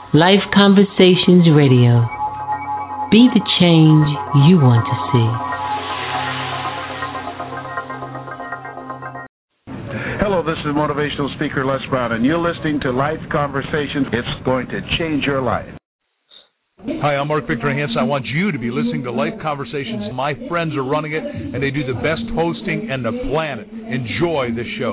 Life Conversations Radio. Be the change you want to see. Hello, this is motivational speaker Les Brown, and you're listening to Life Conversations. It's going to change your life. Hi, I'm Mark Victor Hansen. I want you to be listening to Life Conversations. My friends are running it, and they do the best hosting on the planet. Enjoy the show.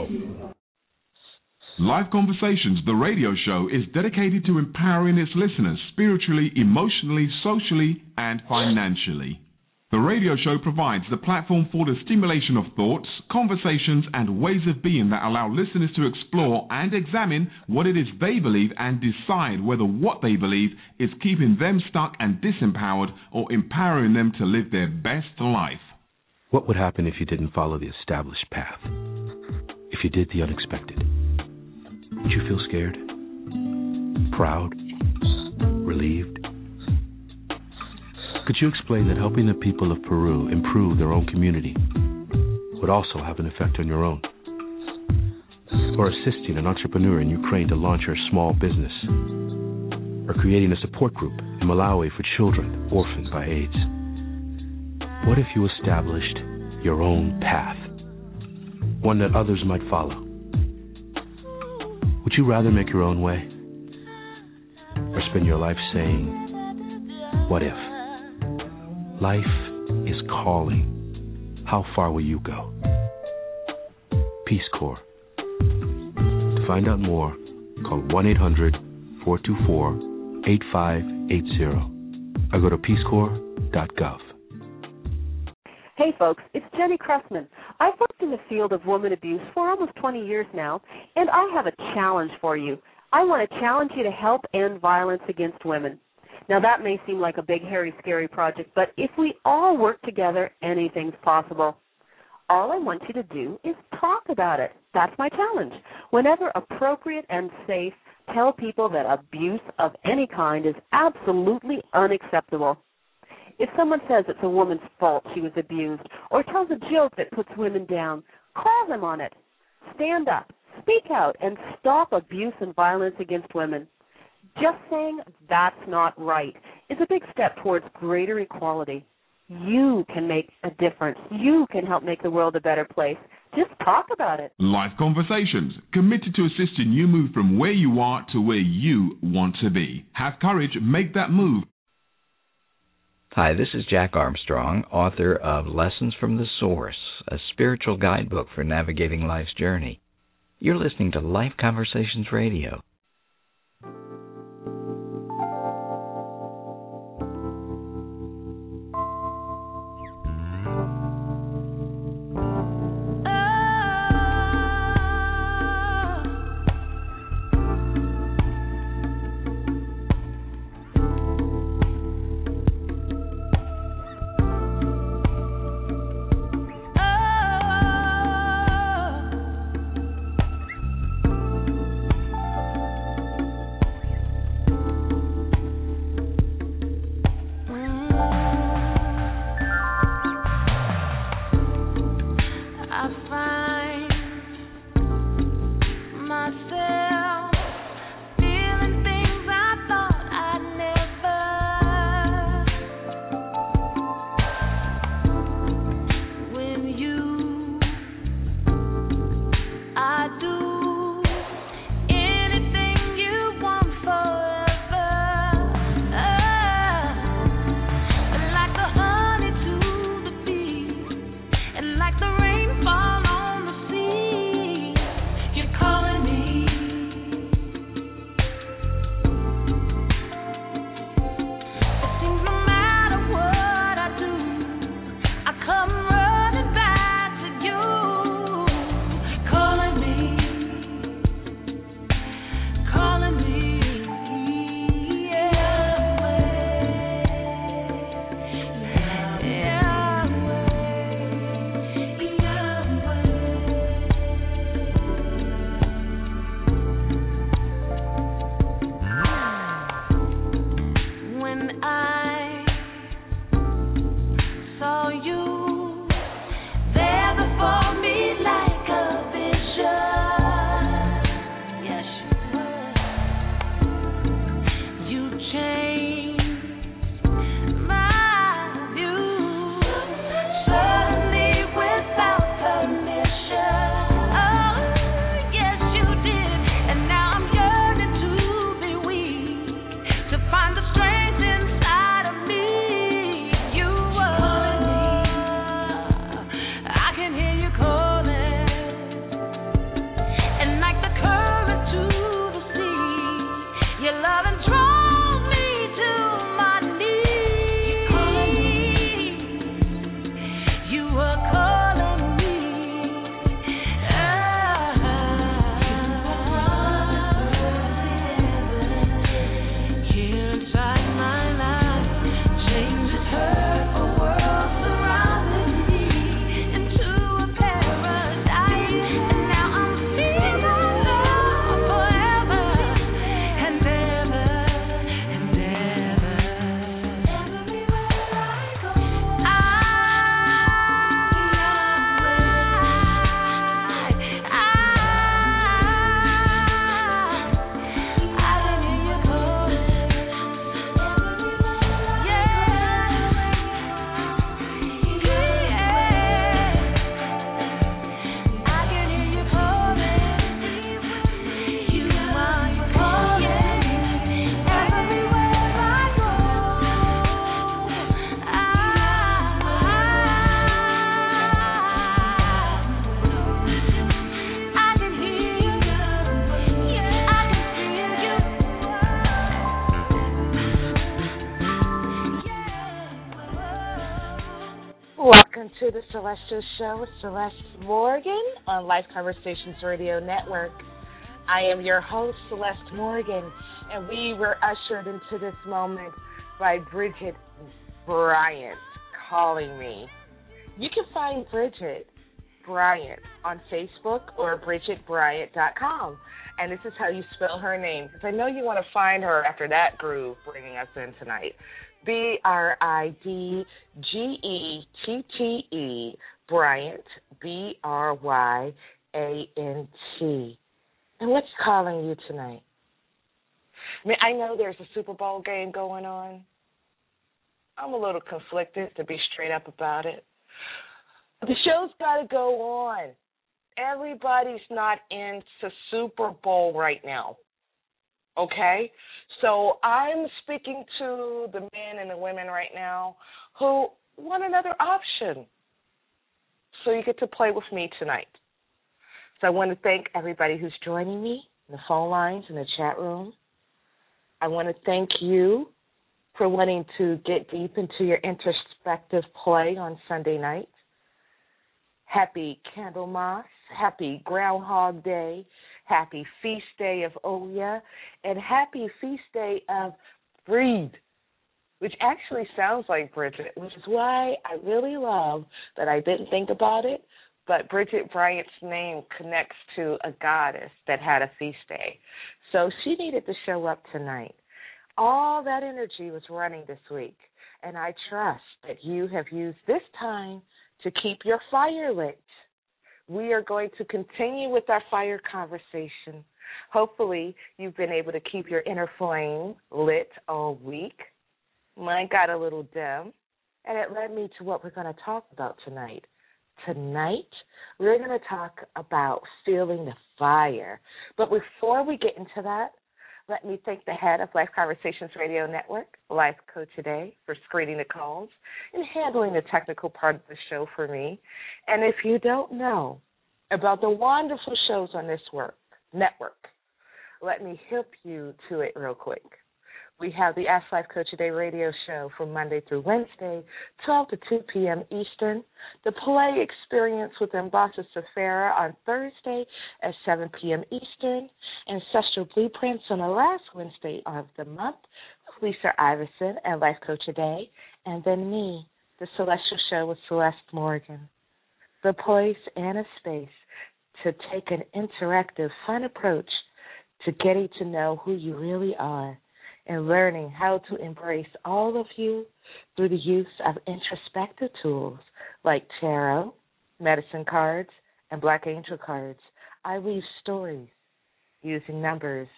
Life Conversations, the radio show, is dedicated to empowering its listeners spiritually, emotionally, socially, and financially. The radio show provides the platform for the stimulation of thoughts, conversations, and ways of being that allow listeners to explore and examine what it is they believe and decide whether what they believe is keeping them stuck and disempowered or empowering them to live their best life. What would happen if you didn't follow the established path? If you did the unexpected? Would you feel scared? Proud? Relieved? Could you explain that helping the people of Peru improve their own community would also have an effect on your own? Or assisting an entrepreneur in Ukraine to launch her small business? Or creating a support group in Malawi for children orphaned by AIDS? What if you established your own path? One that others might follow? Would you rather make your own way? Or spend your life saying, what if? Life is calling. How far will you go? Peace Corps. To find out more, call 1-800-424-8580 or go to peacecorps.gov. Hey folks, it's Jenny Cressman. I've worked in the field of woman abuse for almost 20 years now, and I have a challenge for you. I want to challenge you to help end violence against women. Now that may seem like a big, hairy, scary project, but if we all work together, anything's possible. All I want you to do is talk about it. That's my challenge. Whenever appropriate and safe, tell people that abuse of any kind is absolutely unacceptable. If someone says it's a woman's fault she was abused or tells a joke that puts women down, call them on it. Stand up, speak out, and stop abuse and violence against women. Just saying that's not right is a big step towards greater equality. You can make a difference. You can help make the world a better place. Just talk about it. Life Conversations, committed to assisting you move from where you are to where you want to be. Have courage, make that move. Hi, this is Jack Armstrong, author of Lessons from the Source, a spiritual guidebook for navigating life's journey. You're listening to Life Conversations Radio. to the Celestial Show with Celeste Morgan on Life Conversations Radio Network. I am your host, Celeste Morgan, and we were ushered into this moment by Bridget Bryant calling me. You can find Bridget Bryant on Facebook or BridgetBryant.com, and this is how you spell her name, because I know you want to find her after that groove bringing us in tonight. BRIDGETTE, Bryant, BRYANT. And what's calling you tonight? I mean, I know there's a Super Bowl game going on. I'm a little conflicted, to be straight up about it. The show's got to go on. Everybody's not into Super Bowl right now. Okay? So I'm speaking to the men and the women right now who want another option. So you get to play with me tonight. So I want to thank everybody who's joining me in the phone lines, in the chat room. I want to thank you for wanting to get deep into your introspective play on Sunday night. Happy Candlemas, happy Groundhog Day, happy Feast Day of Oya, and happy Feast Day of Breed, which actually sounds like Bridget, which is why I really love that I didn't think about it, but Bridget Bryant's name connects to a goddess that had a feast day. So she needed to show up tonight. All that energy was running this week, and I trust that you have used this time to keep your fire lit. We are going to continue with our fire conversation. Hopefully, you've been able to keep your inner flame lit all week. Mine got a little dim, and it led me to what we're going to talk about tonight. Tonight, we're going to talk about feeling the fire. But before we get into that, let me thank the head of Life Conversations Radio Network, Life Coach Today, for screening the calls and handling the technical part of the show for me. And if you don't know about the wonderful shows on this network, let me hip you to it real quick. We have the Ask Life Coach Today radio show from Monday through Wednesday, 12 to 2 p.m. Eastern. The Play Experience with Ambassador Safara on Thursday at 7 p.m. Eastern. Ancestral Blueprints on the last Wednesday of the month with Lisa Iverson and Life Coach Today. And then me, the Celestial Show with Celeste Morgan. The place and a space to take an interactive, fun approach to getting to know who you really are, and learning how to embrace all of you through the use of introspective tools like tarot, medicine cards, and Black Angel cards. I weave stories using numbers,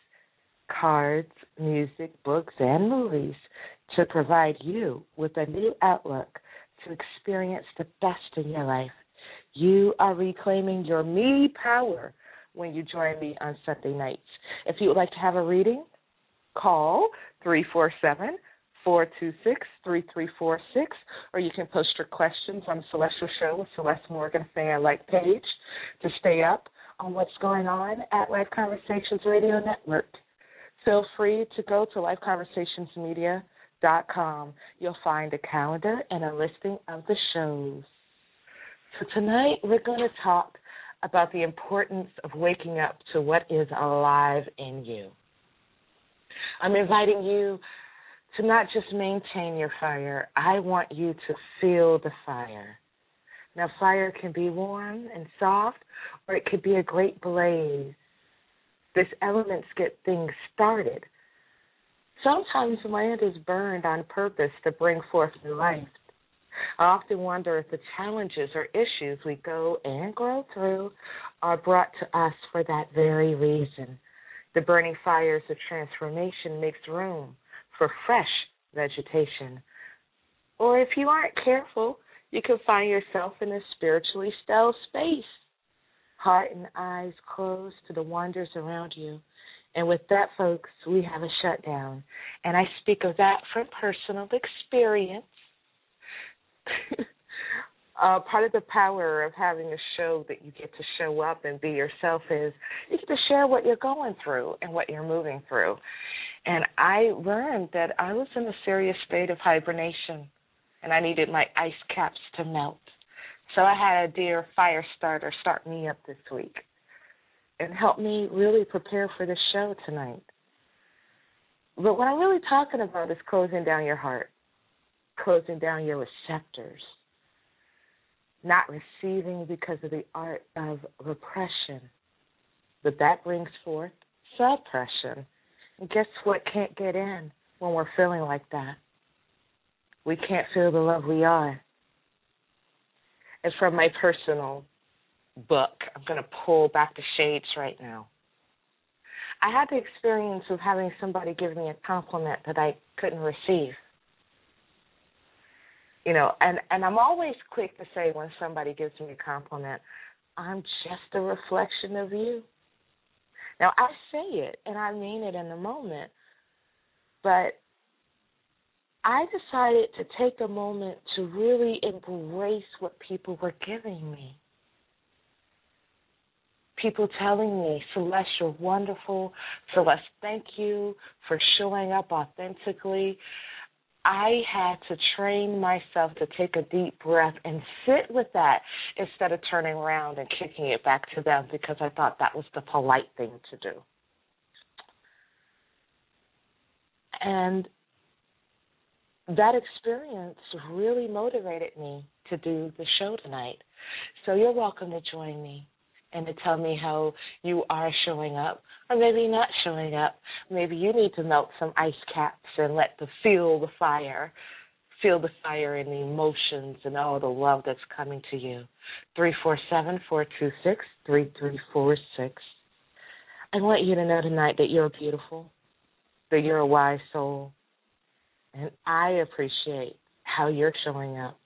cards, music, books, and movies to provide you with a new outlook to experience the best in your life. You are reclaiming your me power when you join me on Sunday nights. If you would like to have a reading, call 347-426-3346, or you can post your questions on the Celestial Show with Celeste Morgan fan-like page to stay up on what's going on at Life Conversations Radio Network. Feel free to go to lifeconversationsmedia.com. You'll find a calendar and a listing of the shows. So tonight we're going to talk about the importance of waking up to what is alive in you. I'm inviting you to not just maintain your fire. I want you to feel the fire. Now, fire can be warm and soft, or it could be a great blaze. These elements get things started. Sometimes land is burned on purpose to bring forth new life. I often wonder if the challenges or issues we go and grow through are brought to us for that very reason. The burning fires of transformation makes room for fresh vegetation. Or if you aren't careful, you can find yourself in a spiritually still space, heart and eyes closed to the wonders around you. And with that, folks, we have a shutdown. And I speak of that from personal experience. Part of the power of having a show that you get to show up and be yourself is you get to share what you're going through and what you're moving through. And I learned that I was in a serious state of hibernation, and I needed my ice caps to melt. So I had a dear fire starter start me up this week and help me really prepare for the show tonight. But what I'm really talking about is closing down your heart, closing down your receptors, not receiving because of the art of repression. But that brings forth suppression. And guess what can't get in when we're feeling like that? We can't feel the love we are. And from my personal book, I'm going to pull back the shades right now. I had the experience of having somebody give me a compliment that I couldn't receive. You know, and I'm always quick to say when somebody gives me a compliment, I'm just a reflection of you. Now, I say it, and I mean it in the moment, but I decided to take a moment to really embrace what people were giving me. People telling me, Celeste, you're wonderful. Celeste, thank you for showing up authentically. I had to train myself to take a deep breath and sit with that instead of turning around and kicking it back to them because I thought that was the polite thing to do. And that experience really motivated me to do the show tonight. So you're welcome to join me and to tell me how you are showing up, or maybe not showing up. Maybe you need to melt some ice caps and feel the fire and the emotions and all the love that's coming to you. 347-426-3346. I want you to know tonight that you're beautiful, that you're a wise soul, and I appreciate how you're showing up.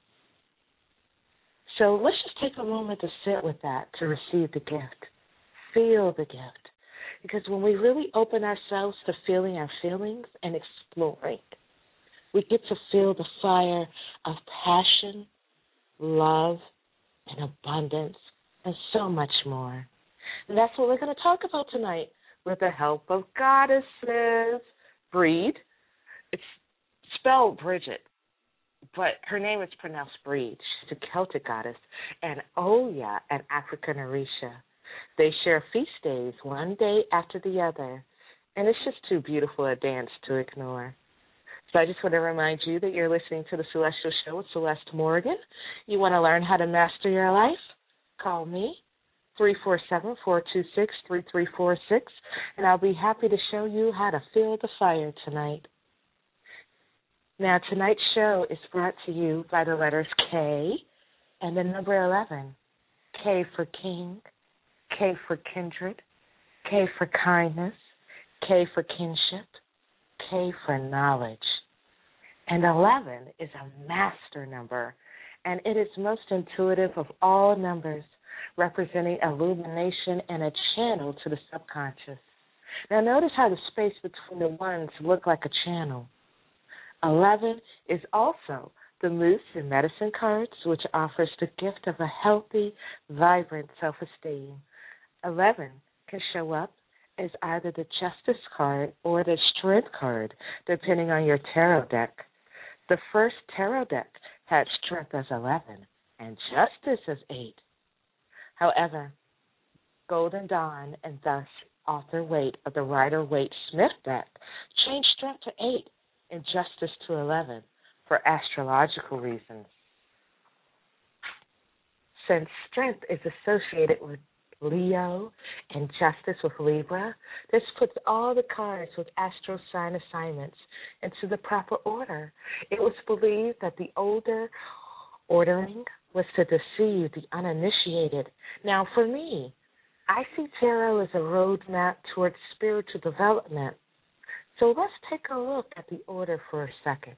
So let's just take a moment to sit with that, to receive the gift, feel the gift. Because when we really open ourselves to feeling our feelings and exploring, we get to feel the fire of passion, love, and abundance, and so much more. And that's what we're going to talk about tonight with the help of goddesses. Breed, it's spelled Bridget, but her name is pronounced Breed. She's a Celtic goddess, and Oya, an African Orisha. They share feast days one day after the other, and it's just too beautiful a dance to ignore. So I just want to remind you that you're listening to The Celestial Show with Celeste Morgan. You want to learn how to master your life? Call me, 347-426-3346, and I'll be happy to show you how to feel the fire tonight. Now, tonight's show is brought to you by the letters K and the number 11. K for king, K for kindred, K for kindness, K for kinship, K for knowledge. And 11 is a master number, and it is most intuitive of all numbers, representing illumination and a channel to the subconscious. Now, notice how the space between the ones look like a channel. 11 is also the Moose and Medicine cards, which offers the gift of a healthy, vibrant self-esteem. 11 can show up as either the Justice card or the Strength card, depending on your tarot deck. The first tarot deck had Strength as 11 and Justice as 8. However, Golden Dawn and thus Arthur Waite of the Rider-Waite-Smith deck changed Strength to 8 and Justice to 11 for astrological reasons. Since Strength is associated with Leo and Justice with Libra, this puts all the cards with astro sign assignments into the proper order. It was believed that the older ordering was to deceive the uninitiated. Now, for me, I see tarot as a roadmap towards spiritual development. So let's take a look at the order for a second.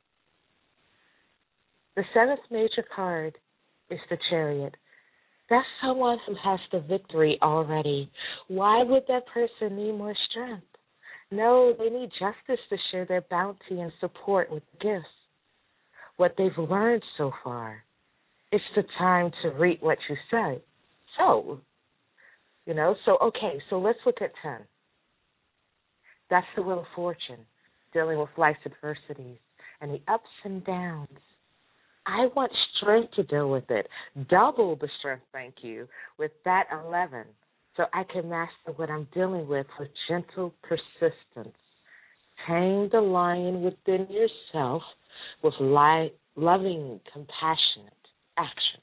The seventh major card is the Chariot. That's someone who has the victory already. Why would that person need more strength? No, they need justice to share their bounty and support with gifts. What they've learned so far. It's the time to reap what you say. So let's look at 10. That's the Wheel of Fortune, dealing with life's adversities and the ups and downs. I want strength to deal with it. Double the strength, thank you, with that 11, so I can master what I'm dealing with gentle persistence. Tame the lion within yourself with loving, compassionate actions.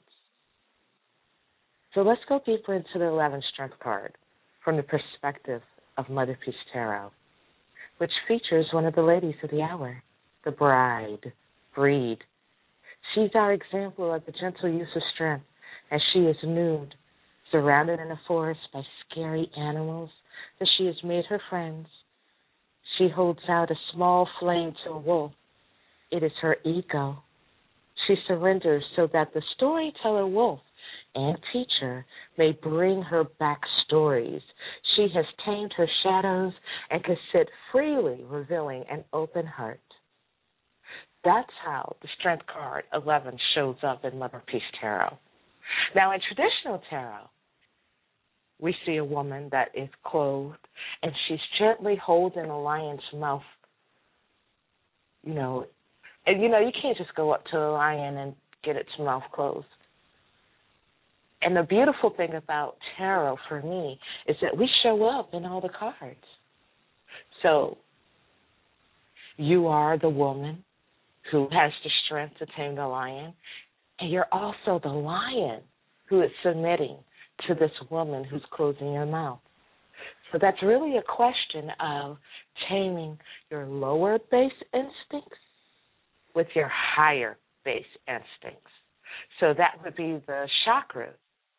So let's go deeper into the 11th strength card from the perspective of Mother Peace Tarot, which features one of the ladies of the hour, the bride, Breed. She's our example of the gentle use of strength, as she is nude, surrounded in a forest by scary animals that she has made her friends. She holds out a small flame to a wolf. It is her ego. She surrenders so that the storyteller wolf and teacher may bring her back stories. She has tamed her shadows and can sit freely, revealing an open heart. That's how the Strength card 11 shows up in Mother Peace Tarot. Now, in traditional tarot, we see a woman that is clothed, and she's gently holding a lion's mouth. You can't just go up to a lion and get its mouth closed. And the beautiful thing about tarot for me is that we show up in all the cards. So you are the woman who has the strength to tame the lion, and you're also the lion who is submitting to this woman who's closing her mouth. So that's really a question of taming your lower base instincts with your higher base instincts. So that would be the chakras.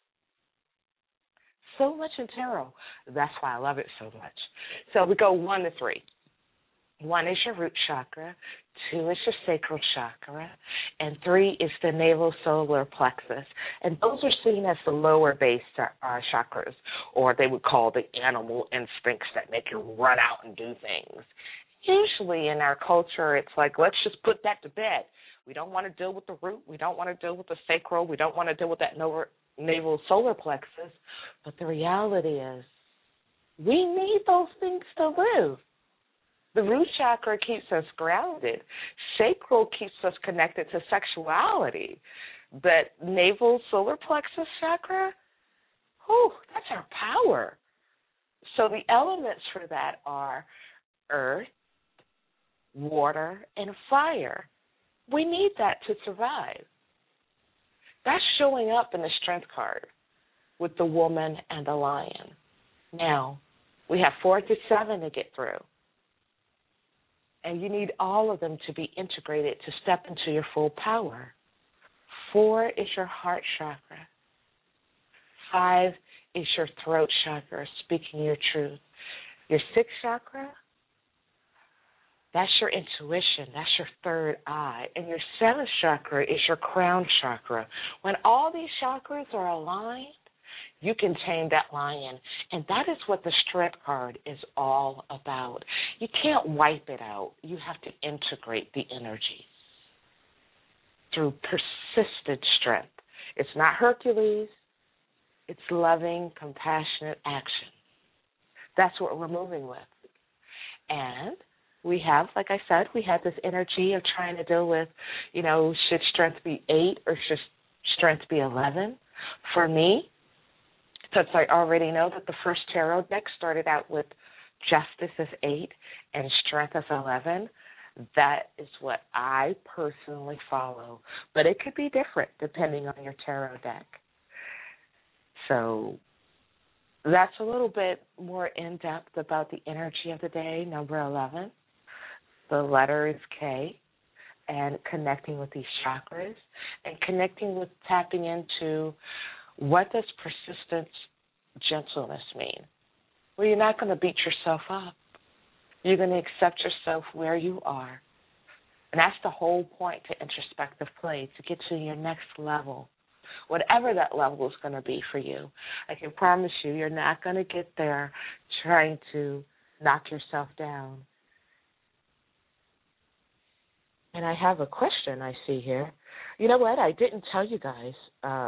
So much in tarot. That's why I love it so much. So we go 1 to 3. 1 is your root chakra, 2 is your sacral chakra, and 3 is the navel solar plexus. And those are seen as the lower base chakras, or they would call the animal instincts that make you run out and do things. Usually in our culture, it's like, let's just put that to bed. We don't want to deal with the root. We don't want to deal with the sacral. We don't want to deal with that navel solar plexus. But the reality is we need those things to live. The root chakra keeps us grounded. Sacral keeps us connected to sexuality. But navel solar plexus chakra, that's our power. So the elements for that are earth, water, and fire. We need that to survive. That's showing up in the strength card with the woman and the lion. Now, we have 4 to 7 to get through. And you need all of them to be integrated to step into your full power. 4 is your heart chakra. 5 is your throat chakra, speaking your truth. Your 6th chakra, that's your intuition. That's your third eye. And your 7th chakra is your crown chakra. When all these chakras are aligned, you can tame that lion. And that is what the strength card is all about. You can't wipe it out. You have to integrate the energy through persistent strength. It's not Hercules. It's loving, compassionate action. That's what we're moving with. And we have, like I said, we have this energy of trying to deal with, should strength be 8 or should strength be 11? For me, since I already know that the first tarot deck started out with justice as 8 and strength as 11, that is what I personally follow. But it could be different depending on your tarot deck. So that's a little bit more in-depth about the energy of the day, number 11. The letter is K, and connecting with these chakras and connecting with tapping into what does persistent gentleness mean? Well, you're not going to beat yourself up. You're going to accept yourself where you are. And that's the whole point to introspective play, to get to your next level, whatever that level is going to be for you. I can promise you're not going to get there trying to knock yourself down. And I have a question I see here. You know what? I didn't tell you guys.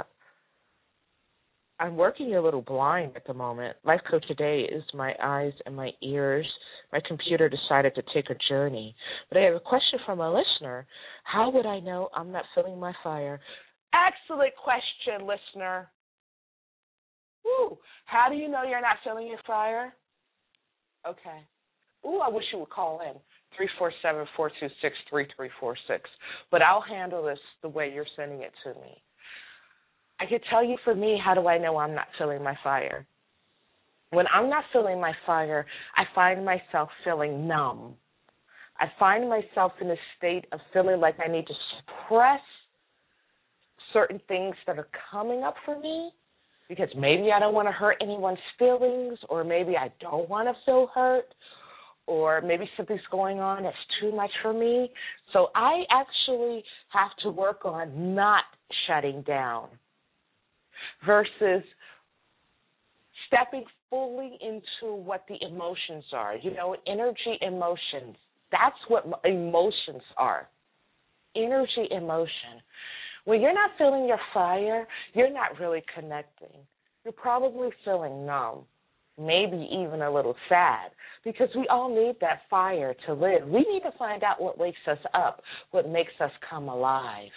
I'm working a little blind at the moment. Life Coach Today is my eyes and my ears my computer decided to take a journey. But I have a question from a listener. How would I know I'm not feeling my fire? Excellent question, listener. Woo. How do you know you're not feeling your fire? Okay. Ooh, I wish you would call in, 347-426-3346. But I'll handle this the way you're sending it to me. I could tell you, for me, how do I know I'm not feeling my fire? When I'm not feeling my fire, I find myself feeling numb. I find myself in a state of feeling like I need to suppress certain things that are coming up for me, because maybe I don't want to hurt anyone's feelings, or maybe I don't want to feel hurt, or maybe something's going on that's too much for me. So I actually have to work on not shutting down versus stepping fully into what the emotions are. You know, energy, emotions. That's what emotions are. Energy, emotion. When you're not feeling your fire, you're not really connecting. You're probably feeling numb, maybe even a little sad, because we all need that fire to live. We need to find out what wakes us up, what makes us come alive.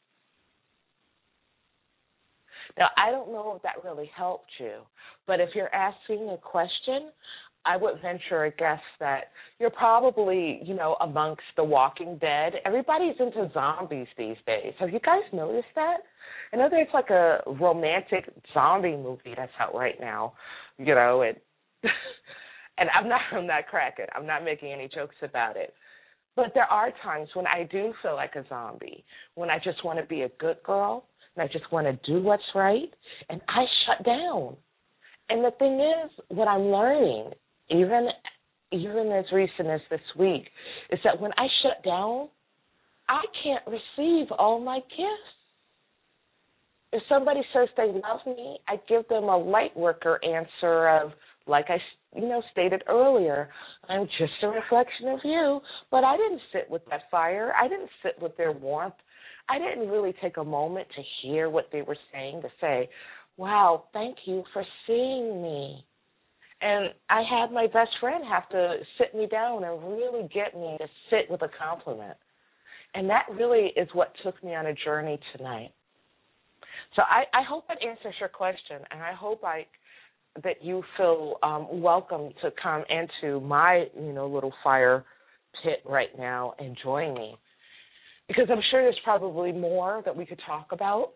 Now, I don't know if that really helped you, but if you're asking a question, I would venture a guess that you're probably, you know, amongst the Walking Dead. Everybody's into zombies these days. Have you guys noticed that? I know there's like a romantic zombie movie that's out right now, you know, and I'm not cracking. I'm not making any jokes about it. But there are times when I do feel like a zombie, when I just want to be a good girl, and I just want to do what's right, and I shut down. And the thing is, what I'm learning, even as recent as this week, is that when I shut down, I can't receive all my gifts. If somebody says they love me, I give them a light worker answer of, like I stated earlier, I'm just a reflection of you, but I didn't sit with that fire. I didn't sit with their warmth. I didn't really take a moment to hear what they were saying, to say, wow, thank you for seeing me. And I had my best friend have to sit me down and really get me to sit with a compliment. And that really is what took me on a journey tonight. So I hope that answers your question, and I hope that you feel welcome to come into my, little fire pit right now and join me. Because I'm sure there's probably more that we could talk about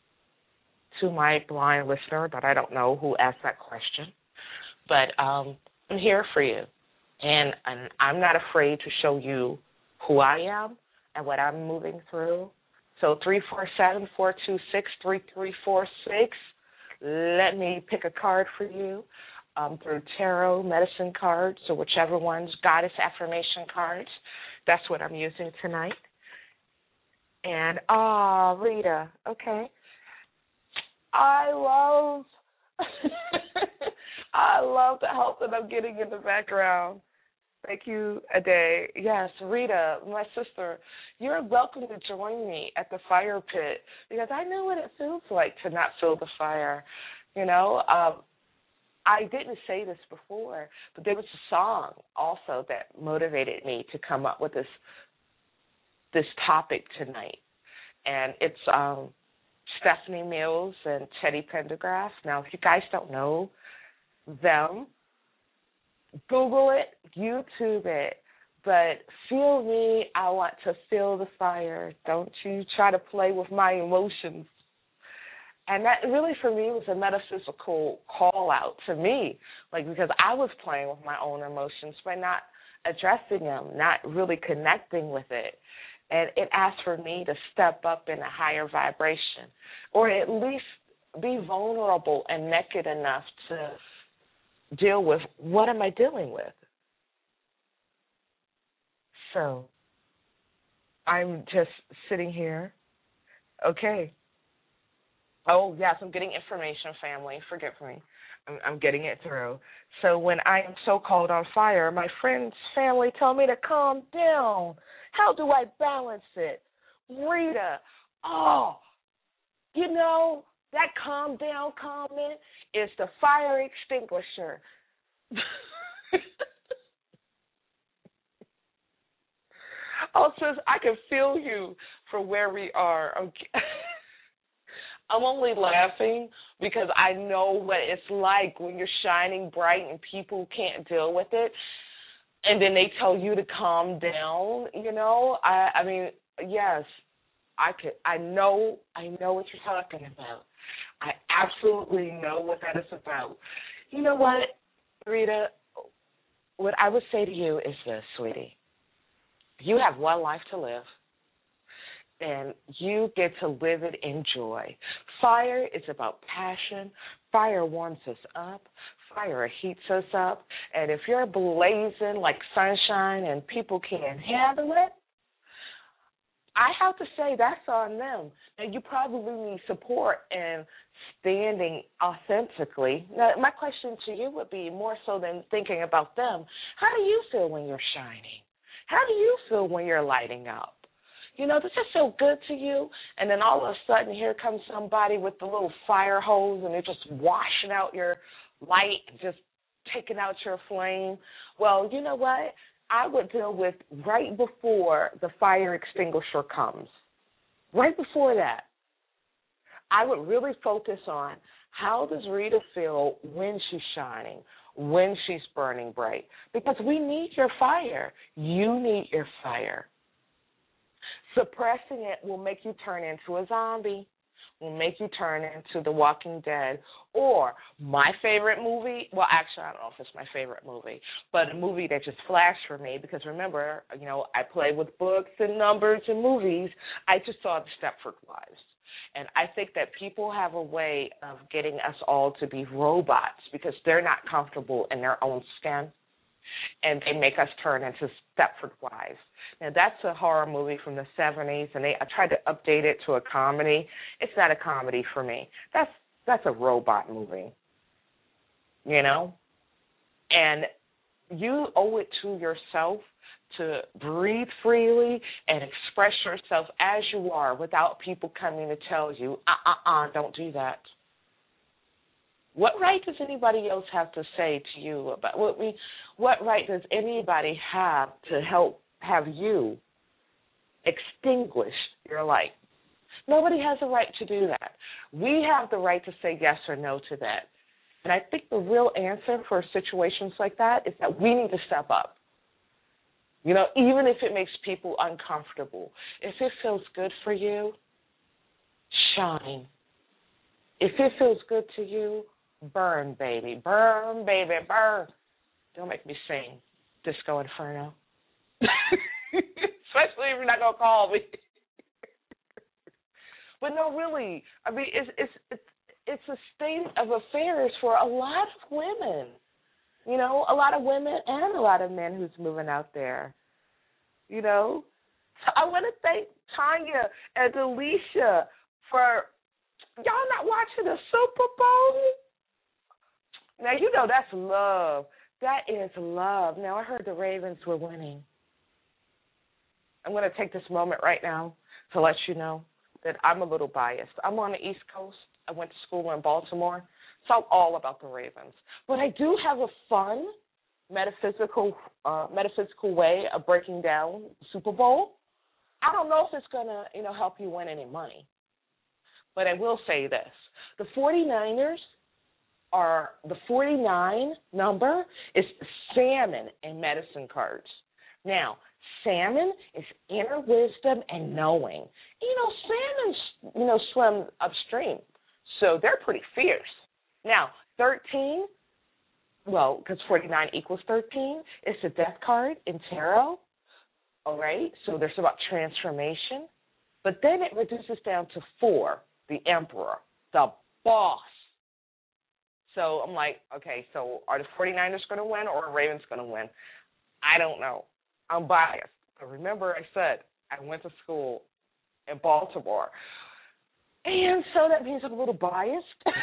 to my blind listener, but I don't know who asked that question. But I'm here for you, and I'm not afraid to show you who I am and what I'm moving through. So 347-426-3346. Let me pick a card for you through tarot, medicine cards, or whichever ones, goddess affirmation cards. That's what I'm using tonight. And, Rita, okay. I love the help that I'm getting in the background. Thank you, Ade. Yes, Rita, my sister, you're welcome to join me at the fire pit, because I know what it feels like to not feel the fire. I didn't say this before, but there was a song also that motivated me to come up with this topic tonight. And it's Stephanie Mills and Teddy Pendergrass. Now, if you guys don't know them, Google it, YouTube it, but feel me, I want to feel the fire. Don't you try to play with my emotions. And that really, for me, was a metaphysical call out to me, because I was playing with my own emotions by not addressing them, not really connecting with it. And it asked for me to step up in a higher vibration, or at least be vulnerable and naked enough to deal with what am I dealing with. So I'm just sitting here. Okay. Oh, yes, I'm getting information, family. Forgive me. I'm getting it through. So when I am so called on fire, my friends, family tell me to calm down. How do I balance it? Rita, that calm down comment is the fire extinguisher. sis, I can feel you for where we are. Okay. I'm only laughing because I know what it's like when you're shining bright and people can't deal with it, and then they tell you to calm down. I mean, yes, I know what you're talking about. I absolutely know what that is about. You know what, Rita? What I would say to you is this, sweetie. You have one life to live, and you get to live it in joy. Fire is about passion. Fire warms us up. Fire heats us up. And if you're blazing like sunshine and people can't handle it, I have to say that's on them. Now, you probably need support in standing authentically. Now, my question to you would be more so than thinking about them. How do you feel when you're shining? How do you feel when you're lighting up? Does it feel good to you? And then all of a sudden, here comes somebody with the little fire hose, and they're just washing out your light, just taking out your flame. Well, you know what? I would deal with right before the fire extinguisher comes. Right before that, I would really focus on how does Rita feel when she's shining, when she's burning bright. Because we need your fire. You need your fire. Suppressing it will make you turn into a zombie, will make you turn into The Walking Dead, or my favorite movie, well, actually, I don't know if it's my favorite movie, but a movie that just flashed for me, because remember, I play with books and numbers and movies. I just saw The Stepford Wives. And I think that people have a way of getting us all to be robots because they're not comfortable in their own skin, and they make us turn into Stepford Wives. Now, that's a horror movie from the 70s, and I tried to update it to a comedy. It's not a comedy for me. That's a robot movie, And you owe it to yourself to breathe freely and express yourself as you are without people coming to tell you, don't do that. What right does anybody else have to say to you about what right does anybody have to help have you extinguish your light? Nobody has a right to do that. We have the right to say yes or no to that. And I think the real answer for situations like that is that we need to step up. Even if it makes people uncomfortable. If it feels good for you, shine. If it feels good to you, burn, baby. Burn, baby, burn. Don't make me sing Disco Inferno. Especially if you're not going to call me. But no, really, I mean, it's a state of affairs for a lot of women. A lot of women and a lot of men who's moving out there. So I want to thank Tanya and Alicia for y'all not watching the Super Bowl. Now, that's love. That is love. Now, I heard the Ravens were winning. I'm going to take this moment right now to let you know that I'm a little biased. I'm on the East Coast. I went to school in Baltimore, so I'm all about the Ravens. But I do have a fun metaphysical way of breaking down the Super Bowl. I don't know if it's going to, help you win any money. But I will say this. The 49ers the 49 number is salmon in medicine cards. Now, salmon is inner wisdom and knowing. Salmon, swim upstream, so they're pretty fierce. Now, 13, because 49 equals 13, is the death card in tarot. All right, so there's about transformation. But then it reduces down to 4, the emperor, the boss. So I'm like, okay, so are the 49ers going to win or are Ravens going to win? I don't know. I'm biased. But remember I said I went to school in Baltimore. And so that means I'm a little biased.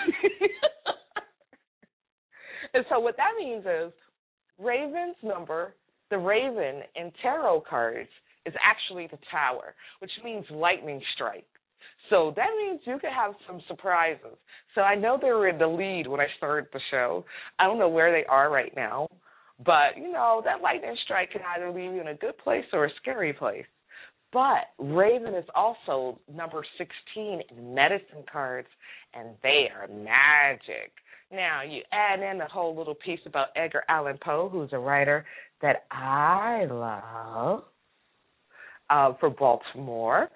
And so what that means is Raven's number, the Raven in tarot cards, is actually the Tower, which means lightning strike. So that means you could have some surprises. So I know they were in the lead when I started the show. I don't know where they are right now. But, that lightning strike can either leave you in a good place or a scary place. But Raven is also number 16 in medicine cards, and they are magic. Now, you add in the whole little piece about Edgar Allan Poe, who's a writer that I love for Baltimore.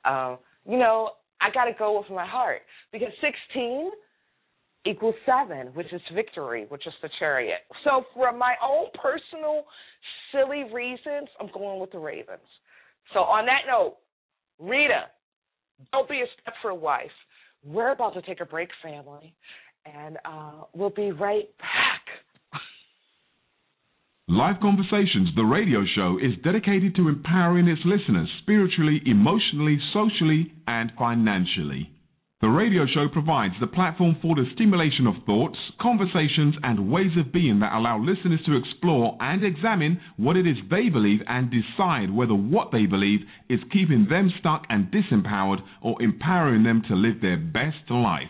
I got to go with my heart because 16 equals 7, which is victory, which is the Chariot. So for my own personal silly reasons, I'm going with the Ravens. So on that note, Rita, don't be a Stepford wife. We're about to take a break, family, and we'll be right back. Live Conversations, the radio show, is dedicated to empowering its listeners spiritually, emotionally, socially, and financially. The radio show provides the platform for the stimulation of thoughts, conversations, and ways of being that allow listeners to explore and examine what it is they believe and decide whether what they believe is keeping them stuck and disempowered or empowering them to live their best life.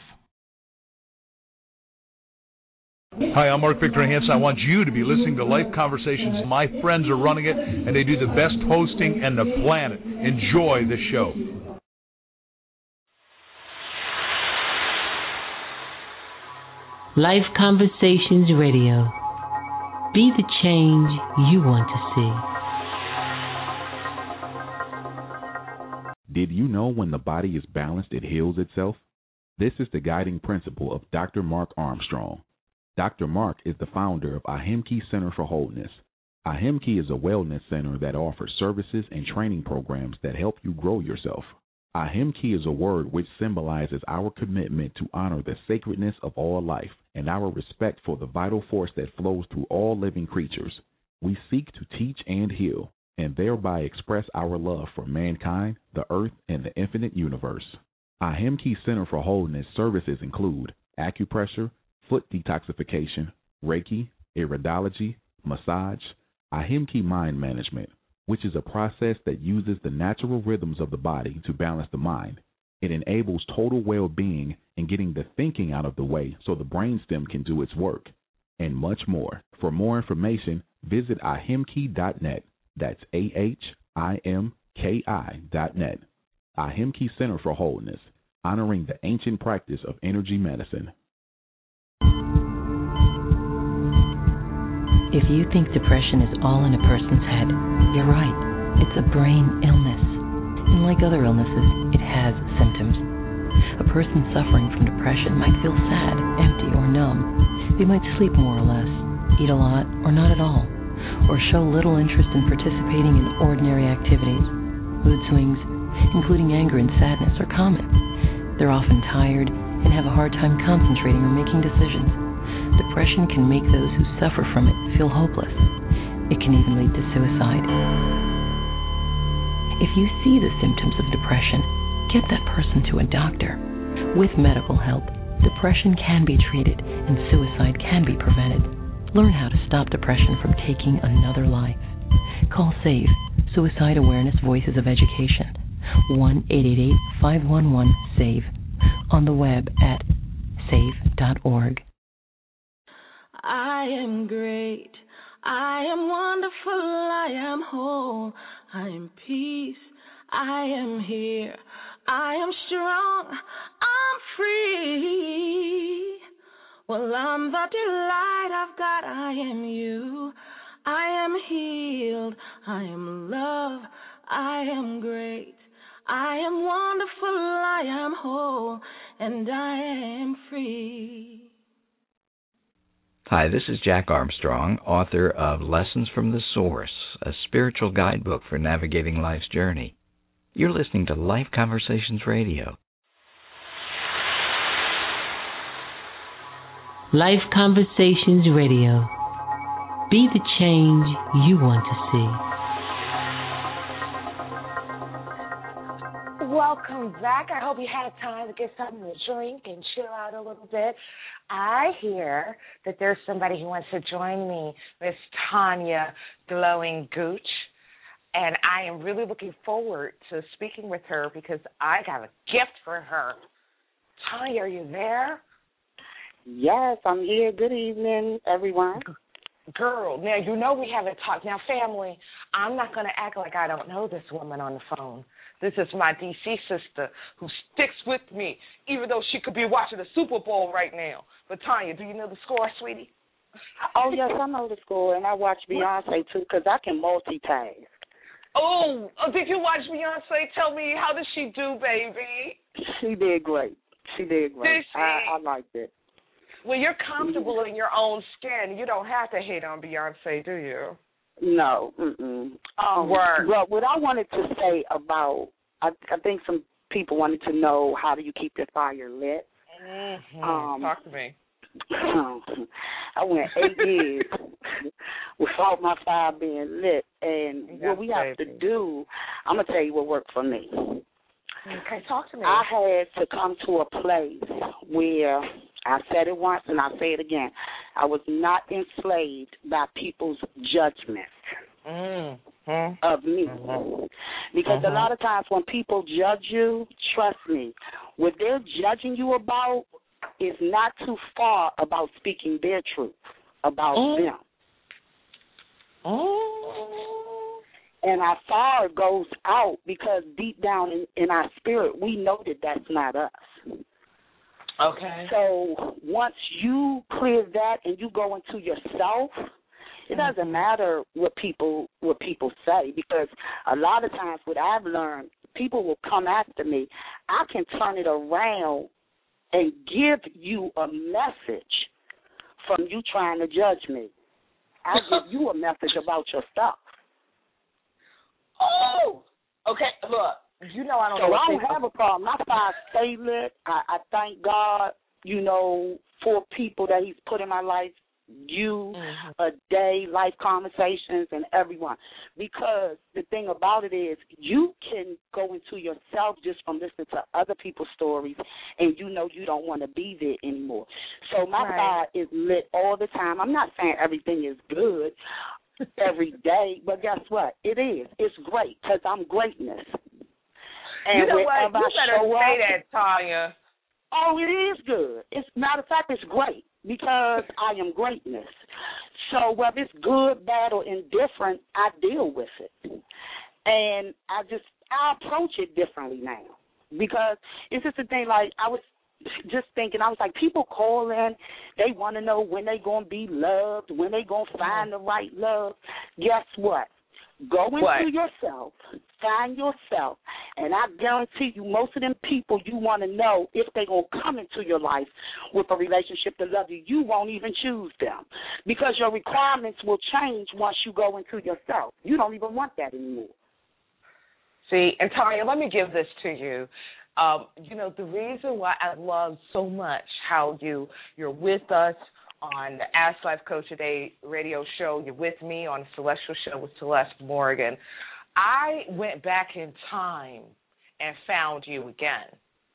Hi, I'm Mark Victor Hansen. I want you to be listening to Life Conversations. My friends are running it, and they do the best hosting on the planet. Enjoy the show. Life Conversations Radio. Be the change you want to see. Did you know when the body is balanced, it heals itself? This is the guiding principle of Dr. Mark Armstrong. Dr. Mark is the founder of Ahimki Center for Wholeness. Ahimki is a wellness center that offers services and training programs that help you grow yourself. Ahimki is a word which symbolizes our commitment to honor the sacredness of all life and our respect for the vital force that flows through all living creatures. We seek to teach and heal, and thereby express our love for mankind, the earth, and the infinite universe. Ahimki Center for Wholeness services include acupressure, foot detoxification, Reiki, iridology, massage, Ahimki mind management, which is a process that uses the natural rhythms of the body to balance the mind. It enables total well-being and getting the thinking out of the way so the brainstem can do its work, and much more. For more information, visit ahimki.net. That's AHIMKI.net. Ahimki Center for Wholeness, honoring the ancient practice of energy medicine. If you think depression is all in a person's head, you're right. It's a brain illness. And like other illnesses, it has symptoms. A person suffering from depression might feel sad, empty, or numb. They might sleep more or less, eat a lot or not at all, or show little interest in participating in ordinary activities. Mood swings, including anger and sadness, are common. They're often tired and have a hard time concentrating or making decisions. Depression can make those who suffer from it feel hopeless. It can even lead to suicide. If you see the symptoms of depression, get that person to a doctor. With medical help, depression can be treated and suicide can be prevented. Learn how to stop depression from taking another life. Call SAVE, Suicide Awareness Voices of Education, 1-888-511-SAVE, on the web at save.org. I am great. I am wonderful. I am whole. I am peace. I am here. I am strong. I'm free. Well, I'm the delight of God. I am you. I am healed. I am love. I am great. I am wonderful. I am whole. And I am free. Hi, this is Jack Armstrong, author of Lessons from the Source, a spiritual guidebook for navigating life's journey. You're listening to Life Conversations Radio. Life Conversations Radio. Be the change you want to see. Welcome back. I hope you had time to get something to drink and chill out a little bit. I hear that there's somebody who wants to join me, Miss Tanya Glowing Gooch, and I am really looking forward to speaking with her because I got a gift for her. Tanya, are you there? Yes, I'm here. Good evening, everyone. girl, now you know we haven't talked. Now, family, I'm not going to act like I don't know this woman on the phone. This is my D.C. sister who sticks with me, even though she could be watching the Super Bowl right now. But, Tanya, do you know the score, sweetie? Oh, yes, I know the score, and I watch Beyonce, too, because I can multitask. Oh, did you watch Beyonce? Tell me, how did she do, baby? She did great. Did she? I liked it. Well, you're comfortable in your own skin. You don't have to hate on Beyonce, do you? No. Word. Well, what I wanted to say about, I think some people wanted to know, how do you keep your fire lit? Mm-hmm. Talk to me. I went 8 years without my fire being lit, and what we have to do, I'm going to tell you what worked for me. Okay, talk to me. I had to come to a place where, I said it once and I say it again, I was not enslaved by people's judgment of me. Because a lot of times when people judge you, trust me, what they're judging you about is not too far about speaking their truth about them. And our fire goes out because deep down in our spirit, we know that that's not us. Okay. So once you clear that and you go into yourself, it doesn't matter what people say, because a lot of times what I've learned, people will come after me. I can turn it around and give you a message from you trying to judge me. I give you a message about your stuff. Oh, okay. Look, you know I don't. So I don't have a problem. My fire stay lit. I thank God, for people that He's put in my life. You, a day, life conversations, and everyone. Because the thing about it is, you can go into yourself just from listening to other people's stories, and you don't want to be there anymore. So my fire is lit all the time. I'm not saying everything is good every day, but guess what? It is. It's great because I'm greatness. And you know what? You better say that, Tanya. Oh, it is good. Matter of fact, it's great because I am greatness. So whether it's good, bad, or indifferent, I deal with it. And I approach it differently now because it's just a thing, like I was just thinking, I was like, people call in, they want to know when they going to be loved, when they going to find the right love. Guess what? Go into yourself, find yourself, and I guarantee you most of them people you want to know if they're going to come into your life with a relationship to love you, you won't even choose them because your requirements will change once you go into yourself. You don't even want that anymore. See, and Tanya, let me give this to you. The reason why I love so much how you're with us on the Ask Life Coach Today radio show. You're with me on the Celestial Show with Celeste Morgan. I went back in time and found you again.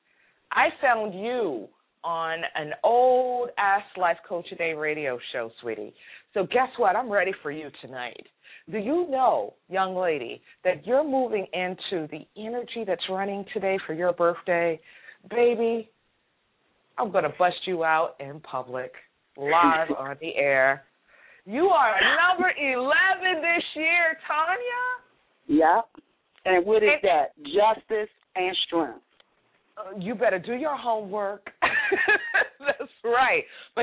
I found you on an old Ask Life Coach Today radio show, sweetie. So guess what? I'm ready for you tonight. Do you know, young lady, that you're moving into the energy that's running today for your birthday? Baby, I'm going to bust you out in public, live on the air. You are number 11 this year, Tanya. Yeah. And what is that? Justice and strength. You better do your homework. That's right. But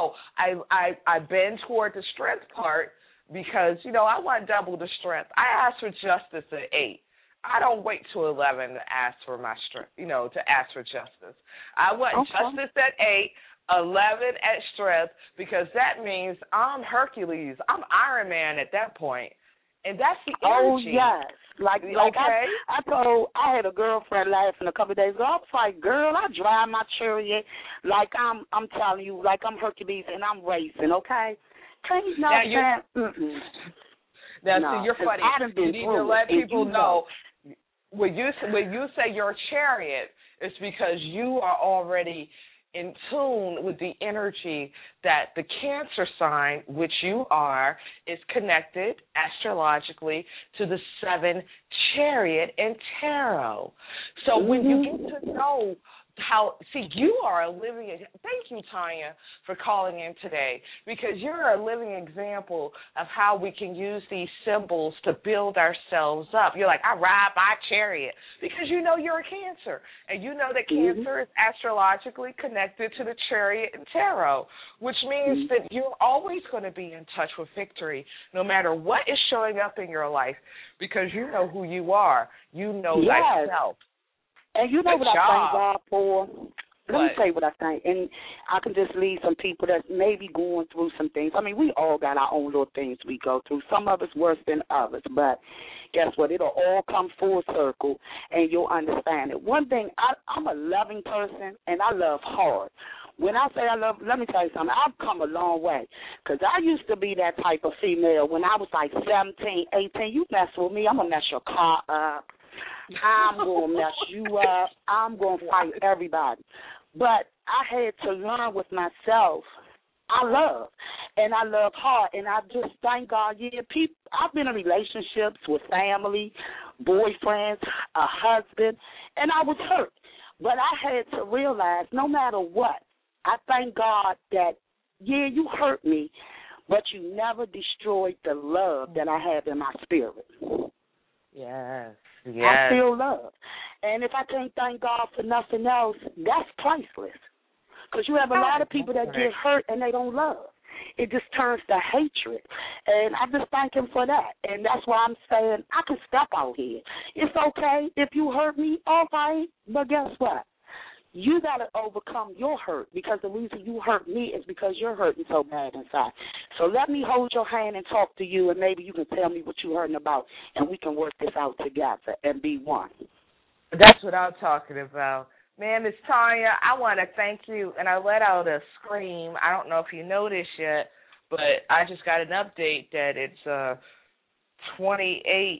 I bend toward the strength part because, I want double the strength. I asked for justice at 8. I don't wait till 11 to ask for my strength, to ask for justice. I want justice at 8, 11 at strength, because that means I'm Hercules. I'm Iron Man at that point. And that's the energy. Oh, yes. Like I had a girlfriend laughing a couple of days ago. I was like, girl, I drive my chariot like I'm telling you, like I'm Hercules and I'm racing, okay? Can't now see, you're funny. You need to let people know. When you say your chariot, it's because you are already in tune with the energy that the Cancer sign, which you are, is connected astrologically to the 7 chariot in tarot. So when you get to know you are a living, thank you, Tanya, for calling in today, because you're a living example of how we can use these symbols to build ourselves up. You're like, I ride my chariot, because you know you're a Cancer, and you know that Cancer is astrologically connected to the chariot and tarot, which means that you're always going to be in touch with victory, no matter what is showing up in your life, because you know who you are. You know thyself. And you know Good what job. I thank God for? Let me tell you what I think. And I can just leave some people that may be going through some things. I mean, we all got our own little things we go through. Some of us worse than others. But guess what? It'll all come full circle, and you'll understand it. One thing, I'm a loving person, and I love hard. When I say I love, let me tell you something. I've come a long way, because I used to be that type of female when I was like 17, 18. You mess with me, I'm going to mess your car up. I'm going to mess you up. I'm going to fight everybody. But I had to learn with myself. I love, and I love hard, and I just thank God. Yeah, I've been in relationships with family, boyfriends, a husband, and I was hurt. But I had to realize no matter what, I thank God that, yeah, you hurt me, but you never destroyed the love that I have in my spirit. Yes. I feel love. And if I can't thank God for nothing else, that's priceless. Because you have a lot of people that get hurt and they don't love. It just turns to hatred. And I just thank him for that. And that's why I'm saying I can step out here. It's okay if you hurt me, all right. But guess what? You got to overcome your hurt, because the reason you hurt me is because you're hurting so bad inside. So let me hold your hand and talk to you, and maybe you can tell me what you're hurting about, and we can work this out together and be one. That's what I'm talking about. Man, Miss Tanya, I want to thank you, and I let out a scream. I don't know if you noticed yet, but I just got an update that it's 28-6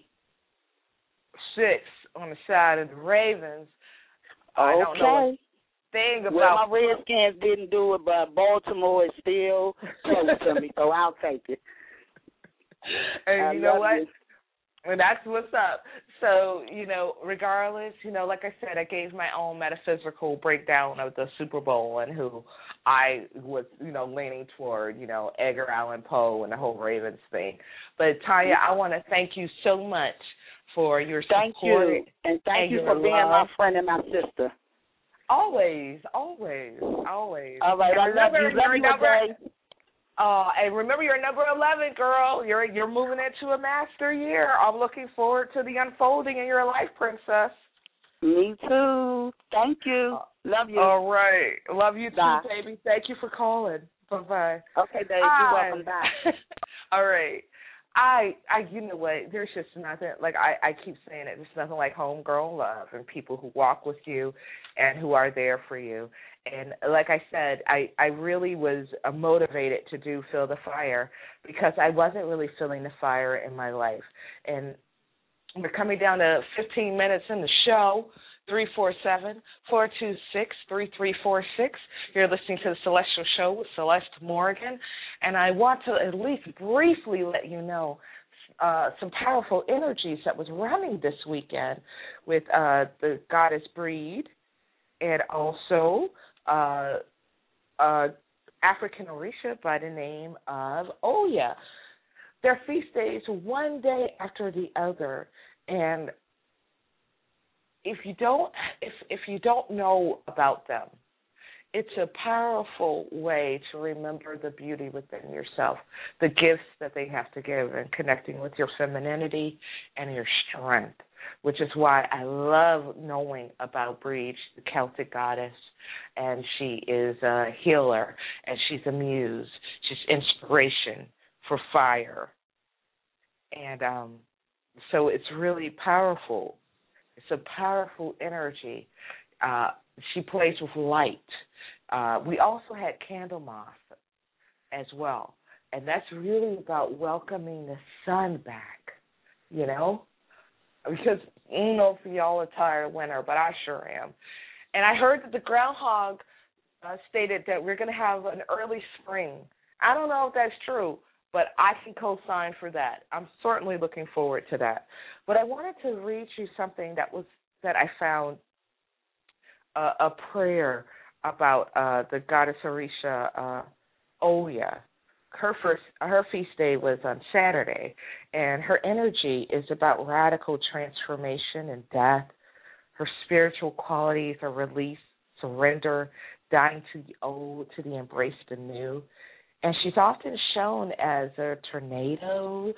on the side of the Ravens. I don't know a thing about. Well, my Redskins didn't do it, but Baltimore is still close to me, so I'll take it. And you know what? And that's what's up. So, regardless, like I said, I gave my own metaphysical breakdown of the Super Bowl and who I was, leaning toward, Edgar Allan Poe and the whole Ravens thing. But, Tanya, I want to thank you so much for your support. Thank you. And thank you for being my friend and my sister. Always, always, always. All right, I love you. Love you today. And remember, you're number 11, girl. You're moving into a master year. I'm looking forward to the unfolding in your life, princess. Me too. Thank you. Love you. All right. Love you Bye. too, baby. Thank you for calling. Bye-bye. Okay, babe. You're welcome. Bye. All right. You know what, there's just nothing, like I keep saying it, there's nothing like homegrown love and people who walk with you and who are there for you. And like I said, I really was motivated to do Feel the Fire because I wasn't really feeling the fire in my life. And we're coming down to 15 minutes in the show. 347-426-3346. You're listening to The Celestial Show with Celeste Morgan. And I want to at least briefly let you know some powerful energies that was running this weekend with the goddess Breed and also African Orisha by the name of Oya. Their feast days one day after the other. And if you don't know about them, it's a powerful way to remember the beauty within yourself, the gifts that they have to give, and connecting with your femininity and your strength, which is why I love knowing about Breed, the Celtic goddess, and she is a healer, and she's a muse. She's inspiration for fire. And so it's really powerful. It's a powerful energy. She plays with light. We also had Candlemas as well, and that's really about welcoming the sun back, because I don't know if y'all are tired of winter, but I sure am. And I heard that the groundhog stated that we're going to have an early spring. I don't know if that's true, but I can co-sign for that. I'm certainly looking forward to that. But I wanted to read you something that I found a prayer about the goddess Orisha, Oya. Her feast day was on Saturday, and her energy is about radical transformation and death. Her spiritual qualities are release, surrender, dying to the old, to the embraced and new. And she's often shown as a tornado,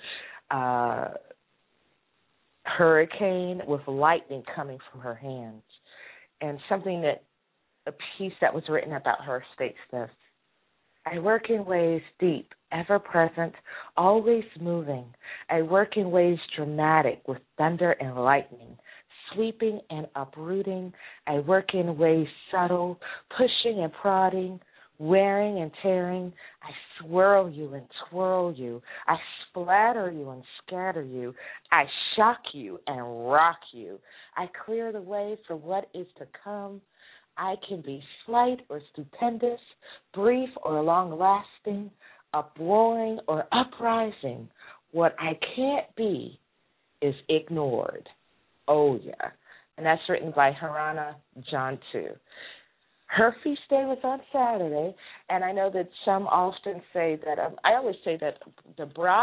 hurricane with lightning coming from her hands. And a piece that was written about her states this: I work in ways deep, ever present, always moving. I work in ways dramatic with thunder and lightning, sweeping and uprooting. I work in ways subtle, pushing and prodding, wearing and tearing. I swirl you and twirl you. I splatter you and scatter you. I shock you and rock you. I clear the way for what is to come. I can be slight or stupendous, brief or long-lasting, uproaring or uprising. What I can't be is ignored. Oh, yeah. And that's written by Harana John 2. Her feast day was on Saturday, and I know that some often say that, I always say that the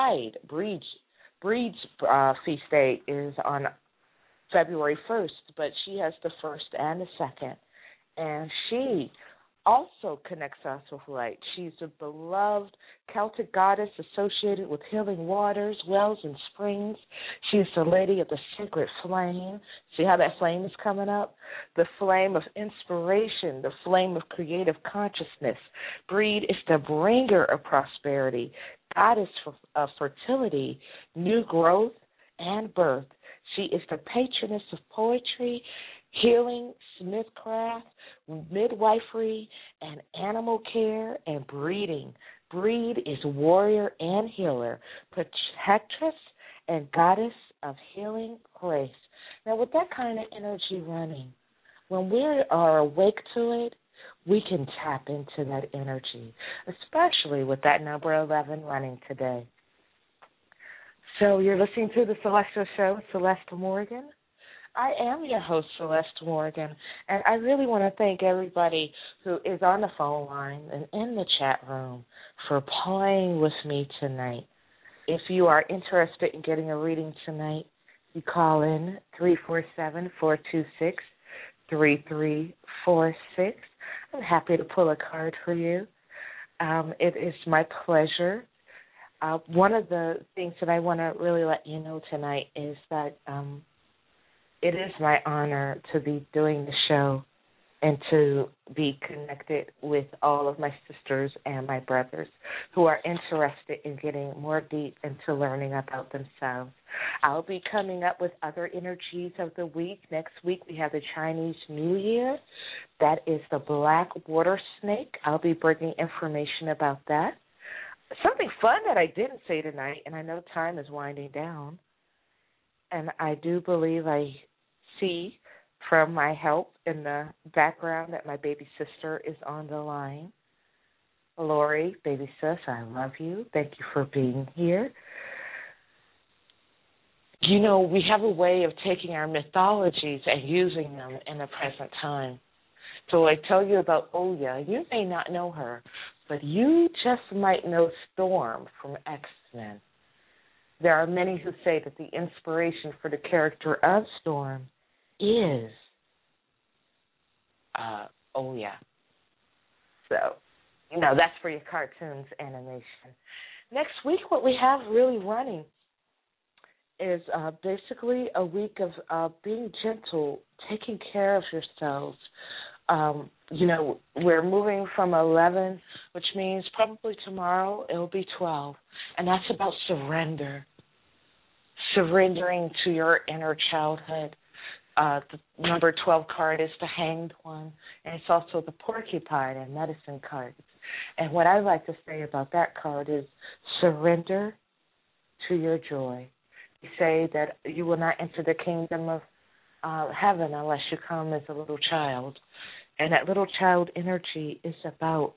Breed's feast day is on February 1st, but she has the 1st and the 2nd. And she also connects us with light. She's a beloved Celtic goddess associated with healing waters, wells, and springs. She's the lady of the sacred flame. See how that flame is coming up? The flame of inspiration, the flame of creative consciousness. Breed is the bringer of prosperity, goddess of fertility, new growth, and birth. She is the patroness of poetry, healing, smithcraft, midwifery, and animal care and breeding. Breed is warrior and healer, protectress and goddess of healing grace. Now, with that kind of energy running, when we are awake to it, we can tap into that energy, especially with that number 11 running today. So you're listening to the Celestial Show, Celeste Morgan. I am your host, Celeste Morgan, and I really want to thank everybody who is on the phone line and in the chat room for playing with me tonight. If you are interested in getting a reading tonight, you call in 347-426-3346. I'm happy to pull a card for you. It is my pleasure. One of the things that I want to really let you know tonight is that it is my honor to be doing the show and to be connected with all of my sisters and my brothers who are interested in getting more deep into learning about themselves. I'll be coming up with other energies of the week. Next week we have the Chinese New Year. That is the black water snake. I'll be bringing information about that. Something fun that I didn't say tonight, and I know time is winding down, and I do believe I see from my help in the background that my baby sister is on the line. Lori, baby sis, I love you. Thank you for being here. You know, we have a way of taking our mythologies and using them in the present time. So I tell you about Oya. You may not know her, but you just might know Storm from X-Men. There are many who say that the inspiration for the character of Storm is Oya. So, you know, that's for your cartoons animation. Next week, what we have really running is basically a week of being gentle, taking care of yourselves. You know, we're moving from 11, which means probably tomorrow it'll be 12, and that's about surrender, surrendering to your inner childhood. The number 12 card is the Hanged One, and it's also the Porcupine and Medicine cards. And what I like to say about that card is surrender to your joy. You say that you will not enter the kingdom of heaven unless you come as a little child. And that little child energy is about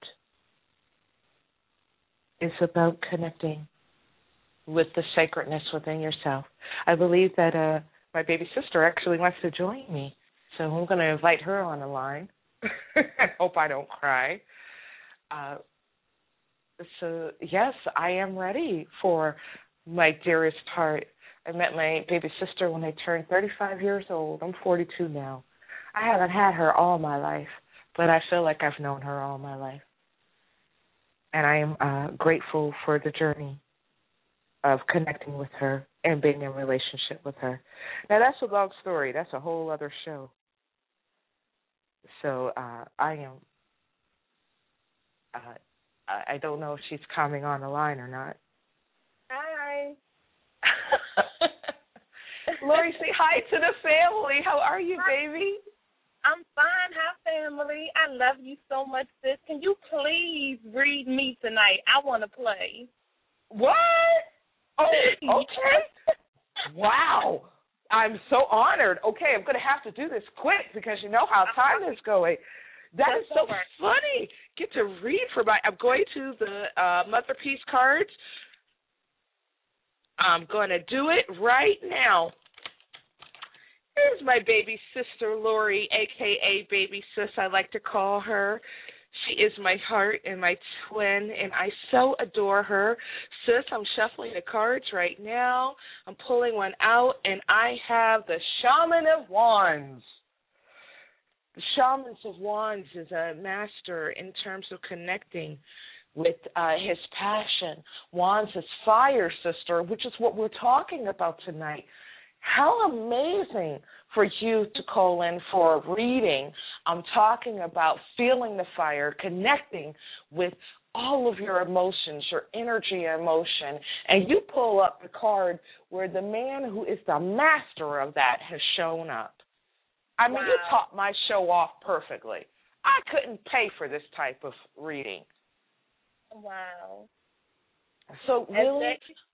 connecting with the sacredness within yourself. I believe that my baby sister actually wants to join me. So I'm going to invite her on the line. I hope I don't cry. So, yes, I am ready for my dearest heart. I met my baby sister when I turned 35 years old. I'm 42 now. I haven't had her all my life, but I feel like I've known her all my life. And I am grateful for the journey of connecting with her and being in relationship with her. Now, that's a long story. That's a whole other show. So I don't know if she's coming on the line or not. Hi. Lori, say hi to the family. How are you, baby? I'm fine. Hi, family. I love you so much, sis. Can you please read me tonight? I want to play. What? Oh, okay. Wow. I'm so honored. Okay, I'm going to have to do this quick because you know how time is going. That is so funny. Get to read for my. I'm going to the Mother Peace cards. I'm going to do it right now. Here's my baby sister, Lori, a.k.a. Baby Sis, I like to call her. She is my heart and my twin, and I so adore her. Sis, I'm shuffling the cards right now. I'm pulling one out, and I have the Shaman of Wands. The Shaman of Wands is a master in terms of connecting with his passion. Wands is fire, sister, which is what we're talking about tonight. How amazing for you to call in for a reading. I'm talking about feeling the fire, connecting with all of your emotions, your energy and emotion, and you pull up the card where the man who is the master of that has shown up. I mean, You topped my show off perfectly. I couldn't pay for this type of reading. Wow. So really?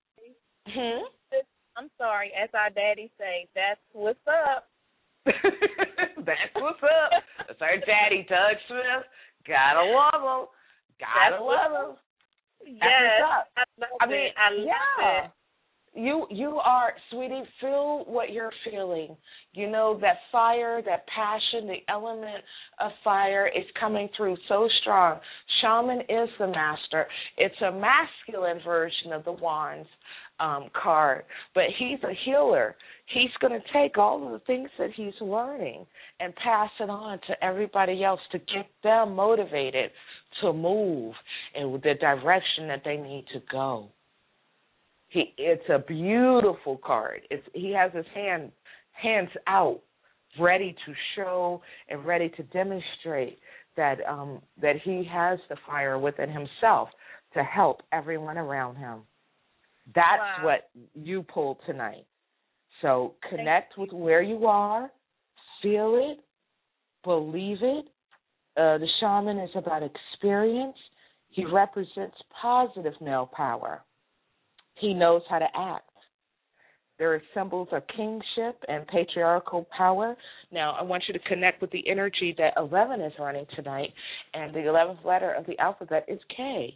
I'm sorry, as our daddy say, that's what's up. That's what's up. That's our daddy, Doug Smith. Gotta love him. Gotta love him. Yes, I love it. You are, sweetie, feel what you're feeling. You know, that fire, that passion, the element of fire is coming through so strong. Shaman is the master. It's a masculine version of the Wands card, but he's a healer. He's going to take all of the things that he's learning and pass it on to everybody else to get them motivated to move in the direction that they need to go. It's a beautiful card. He has his hands out, ready to show and ready to demonstrate that he has the fire within himself to help everyone around him. That's what you pulled tonight. So connect with where you are, feel it, believe it. The shaman is about experience. He represents positive male power. He knows how to act. There are symbols of kingship and patriarchal power. Now, I want you to connect with the energy that 11 is running tonight, and the 11th letter of the alphabet is K.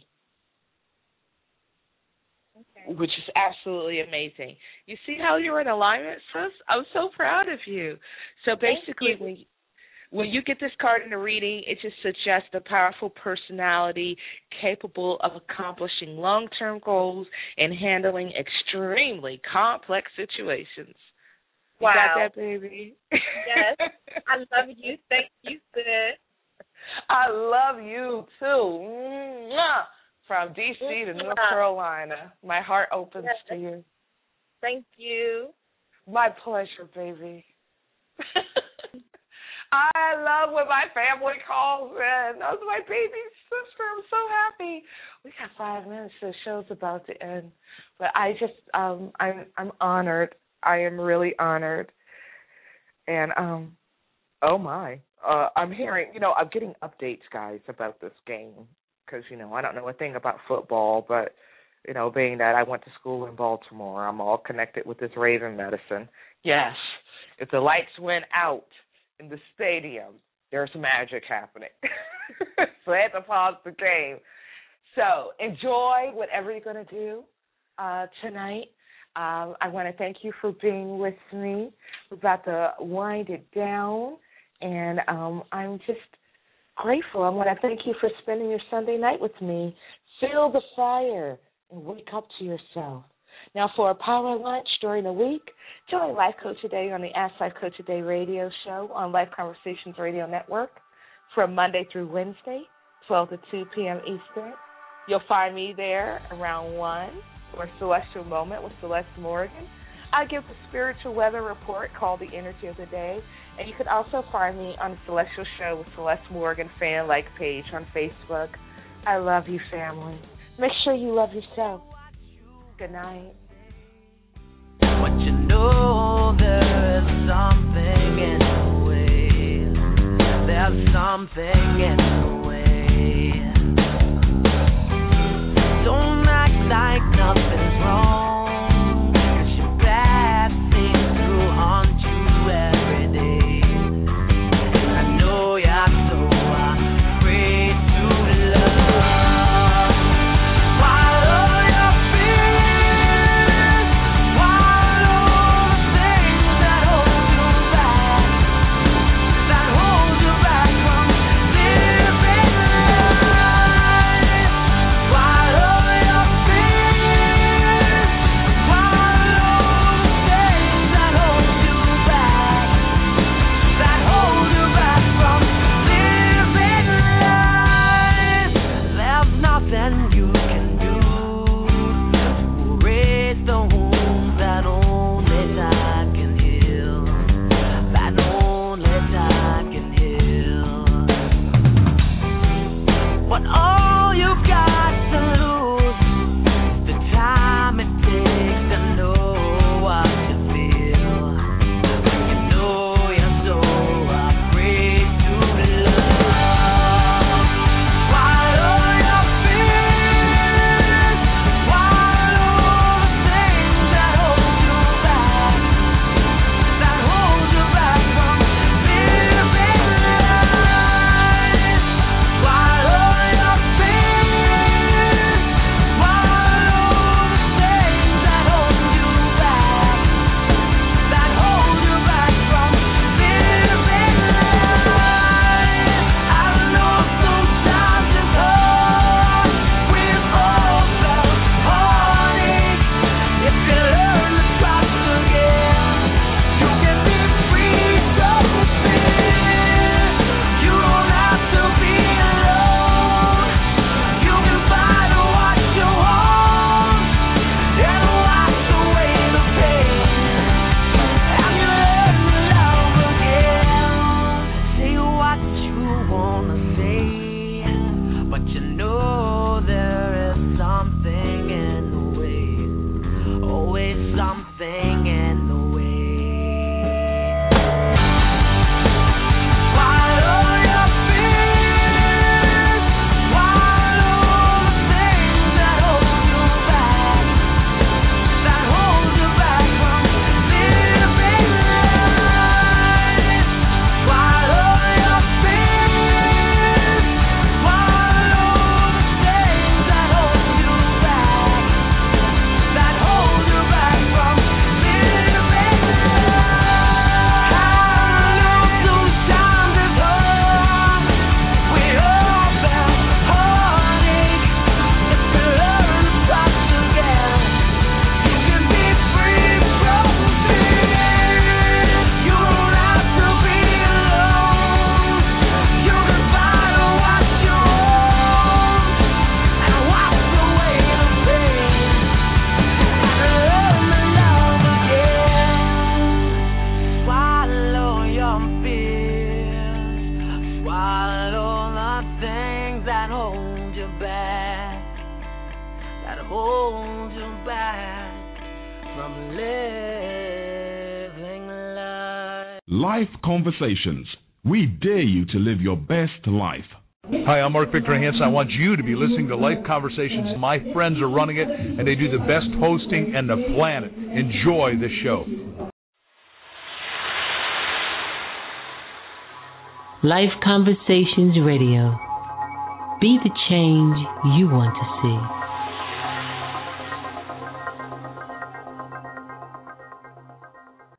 Okay. Which is absolutely amazing. You see how you're in alignment, sis? I'm so proud of you. So basically, when you get this card in a reading, it just suggests a powerful personality capable of accomplishing long-term goals and handling extremely complex situations. You got that, baby? Yes. I love you. Thank you, sis. I love you, too. Mwah! From D.C. to North Carolina. My heart opens to you. Thank you. My pleasure, baby. I love when my family calls in. That was my baby sister. I'm so happy. We got 5 minutes. The show's about to end. But I just, I'm honored. I am really honored. And, oh, my. I'm hearing, I'm getting updates, guys, about this game. Because, I don't know a thing about football, but, being that I went to school in Baltimore, I'm all connected with this Raven medicine. Yes, if the lights went out in the stadium, there's magic happening. So I had to pause the game. So enjoy whatever you're going to do tonight. I want to thank you for being with me. We're about to wind it down. And I'm just grateful. I want to thank you for spending your Sunday night with me. Feel the fire and wake up to yourself. Now, for a power lunch during the week, join Life Coach Today on the Ask Life Coach Today radio show on Life Conversations Radio Network from Monday through Wednesday, 12 to 2 p.m. Eastern. You'll find me there around 1 for Celestial Moment with Celeste Morgan. I give a spiritual weather report called The Energy of the Day, and you can also find me on the Celestial Show with Celeste Morgan fan-like page on Facebook. I love you, family. Make sure you love yourself. Good night. But you know there is something in the way. There's something in the way. Don't act like nothing's wrong. Life Conversations. We dare you to live your best life. Hi, I'm Mark Victor Hansen. I want you to be listening to Life Conversations. My friends are running it, and they do the best hosting on the planet. Enjoy the show. Life Conversations Radio. Be the change you want to see.